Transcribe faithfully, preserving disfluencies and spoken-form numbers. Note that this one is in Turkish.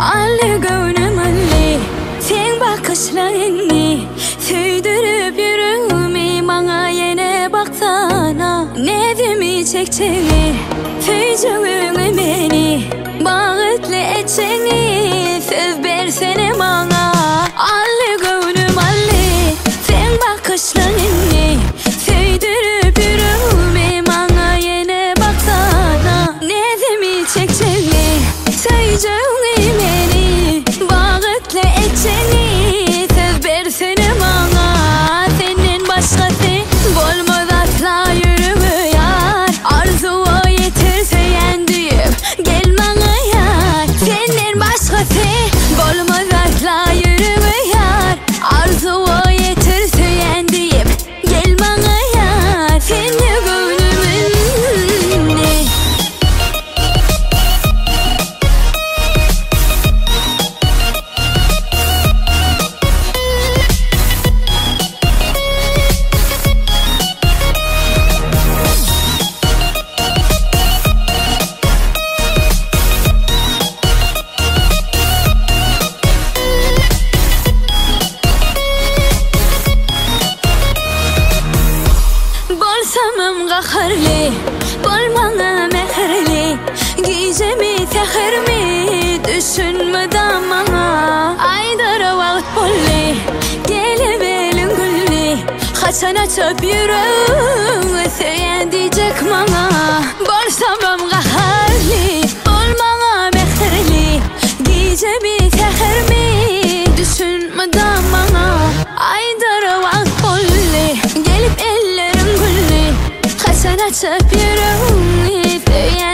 Allı gönlüm allı, sen bakışlarını süydürüp yürüme, bana yine baksana. Nedimi çekçeni, tüycüğünü beni bağıtlı edeceğini söz versene bana. Allı gönlüm allı, sen bakışlarını süydürüp yürüme, bana yine baksana. Nedimi çekçeni, tüycüğünü beni bağıtlı edeceğini söz versene bana. Senin başkası bolmaz asla yürümüyor, arzuya yetirse yendim gel bana yar. Senin başkası bolmaz asla yürümüyor, arzuya yetirse yendim gel bana yar. Seni gönlümün ne? Bolsamam qaharli, bolmana mehrli, giyeceğimi tehirmi düşünme damana. Aydara vaqt bolli, gelip elin gülli, kaçan açıp yürü, söyleyen diyecek bana. Bolsamam qaharli, bolmana mehrli, giyeceğimi tehirmi düşünme damana. Aydara vaqt bolli, gelip ellerin gülli, kaçan açıp yürü, söyleyen